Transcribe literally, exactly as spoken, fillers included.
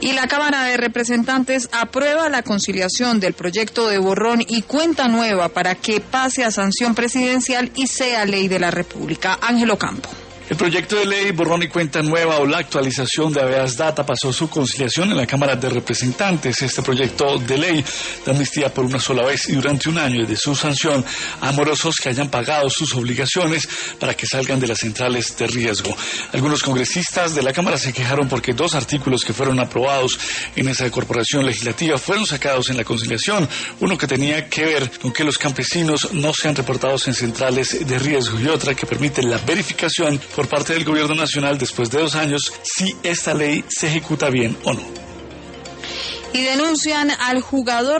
Y la Cámara de Representantes aprueba la conciliación del proyecto de borrón y cuenta nueva para que pase a sanción presidencial y sea ley de la República. Ángelo Campo. El proyecto de ley borrón y cuenta nueva o la actualización de habeas data pasó su conciliación en la Cámara de Representantes. Este proyecto de ley da amnistía por una sola vez y durante un año de su sanción a morosos que hayan pagado sus obligaciones para que salgan de las centrales de riesgo. Algunos congresistas de la Cámara se quejaron porque dos artículos que fueron aprobados en esa corporación legislativa fueron sacados en la conciliación. Uno que tenía que ver con que los campesinos no sean reportados en centrales de riesgo y otra que permite la verificación por parte del Gobierno Nacional después de dos años si esta ley se ejecuta bien o no. Y denuncian al jugador